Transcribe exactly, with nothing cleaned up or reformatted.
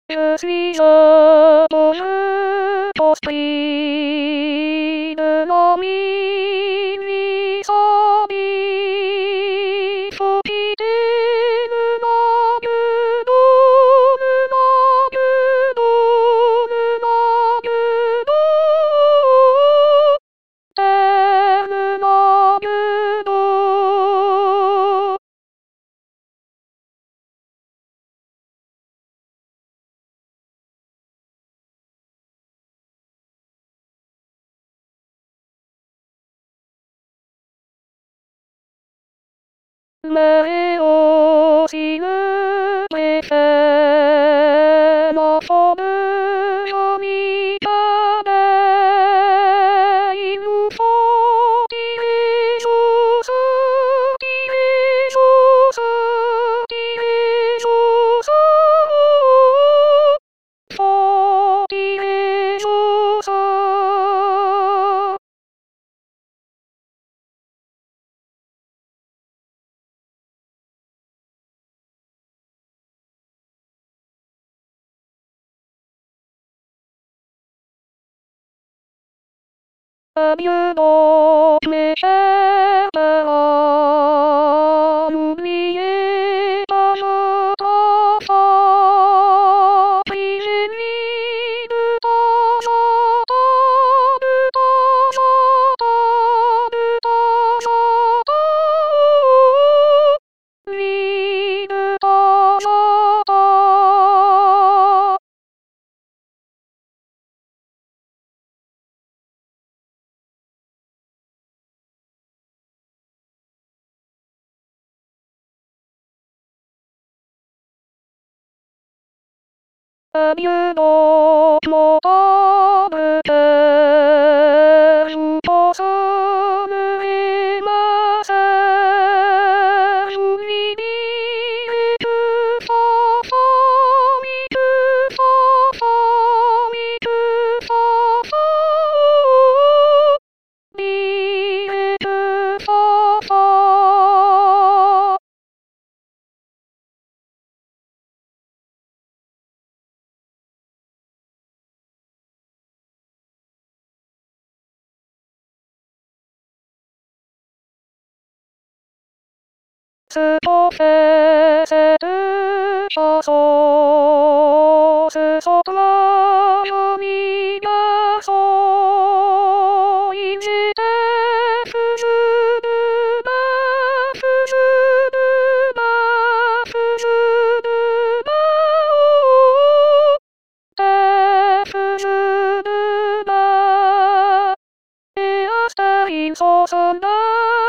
Je suis heureux, je construis de la minuit sans vie. Faut quitter le lague d'eau, le lague d'eau, le lague d'eau, terre le lague d'eau. Mais aussi le préfet, la forme jolie cadet. Il nous faut tirer tous, tirer tous, tirer tous. Faut tirer tous. Adieu donc mes chers parents, n'oubliez pas votre enfant, priez-lui de temps en temps, de temps en temps, de temps en temps, lui de temps en temps. Adieu donc mon tendre cœur, je vous consolerai ma sœur, je vous lui dirai que fanfan, oui que fanfan, oui que fanfan, dirai que fanfan. Ce qu'on fait cette chanson, ce sont trois jolis garçons. Ils étaient feux de bœuf, feux de bœuf, feux de bœuf, feux de bœuf. Et à cette heure, ils sont soldats.